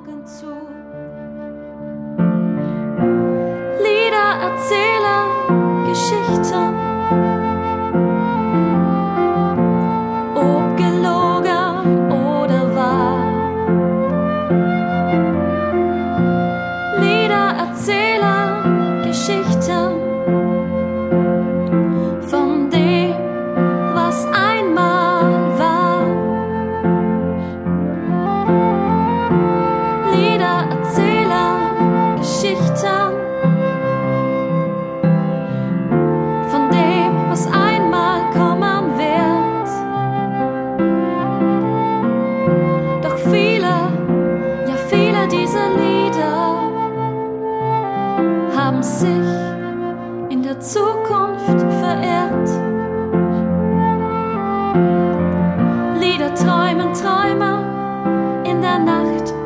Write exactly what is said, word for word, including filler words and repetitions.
Augen zu. Lieder erzählen Geschichten, ob gelogen oder wahr. Lieder erzählen Geschichten von dem, was einmal war. Lieder erzählen Geschichten von dem, was einmal kommen wird. Doch viele, ja viele dieser Lieder haben sich in der Zukunft verirrt. Lieder träumen, Träume in der Nacht